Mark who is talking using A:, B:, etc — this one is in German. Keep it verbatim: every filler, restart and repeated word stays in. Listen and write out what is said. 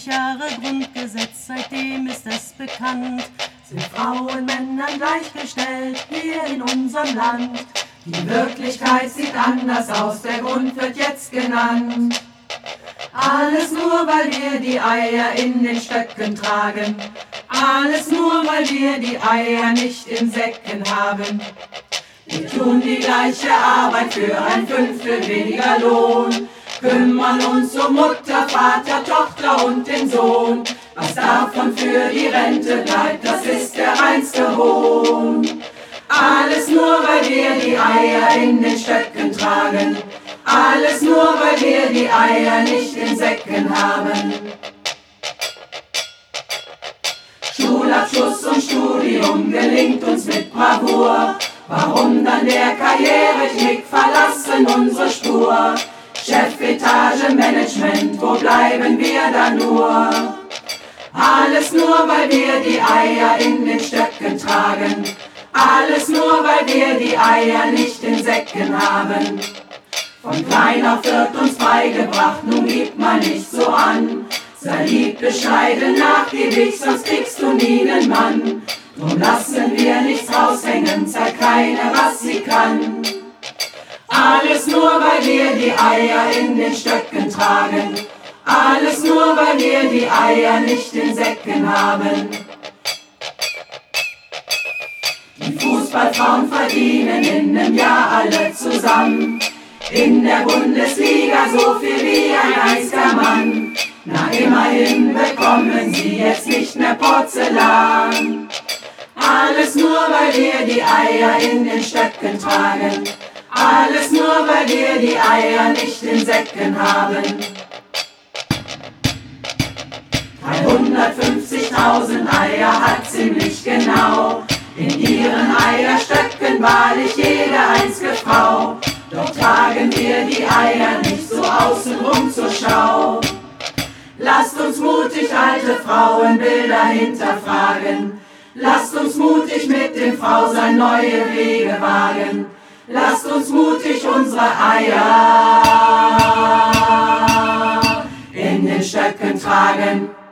A: fünfzig Jahre Grundgesetz, seitdem ist es bekannt,
B: sind Frauen Männern gleichgestellt hier in unserem Land. Die Wirklichkeit sieht anders aus, der Grund wird jetzt genannt. Alles nur, weil wir die Eier in den Stöcken tragen. Alles nur, weil wir die Eier nicht in Säcken haben. Wir tun die gleiche Arbeit für ein Fünftel weniger Lohn, kümmern uns um Mutter, Vater, Tochter und den Sohn. Was davon für die Rente bleibt, das ist der reinste Hohn. Alles nur, weil wir die Eier in den Stöcken tragen. Alles nur, weil wir die Eier nicht in Säcken haben. Schulabschluss und Studium gelingt uns mit Bravour. Warum dann der Karriereknick, verlassen unsere Spur? Chefetage, Management, wo bleiben wir da nur? Alles nur, weil wir die Eier in den Stöcken tragen. Alles nur, weil wir die Eier nicht in Säcken haben. Von klein auf wird uns beigebracht, nun gib mal nicht so an. Sei lieb, bescheiden, nachgiebig, sonst kriegst du nie nen Mann. Drum lassen wir nichts raushängen, zeigt keine, was sie kann. Alles nur, weil wir die Eier in den Stöcken tragen. Alles nur, weil wir die Eier nicht in Säcken haben. Die Fußballfrauen verdienen in nem Jahr alle zusammen in der Bundesliga so viel wie ein einziger Mann. Na immerhin bekommen sie jetzt nicht mehr Porzellan. Alles nur, weil wir die Eier in den Stöcken tragen. Alles nur, weil wir die Eier nicht in Säcken haben. dreihundertfünfzigtausend Eier hat ziemlich genau in ihren Eierstöcken wahrlich jede einzige Frau. Doch tragen wir die Eier nicht so außenrum zur Schau. Lasst uns mutig alte Frauenbilder hinterfragen. Lasst uns mutig mit dem Frausein neue Wege wagen. Lasst uns mutig unsere Eier in den Stöcken tragen.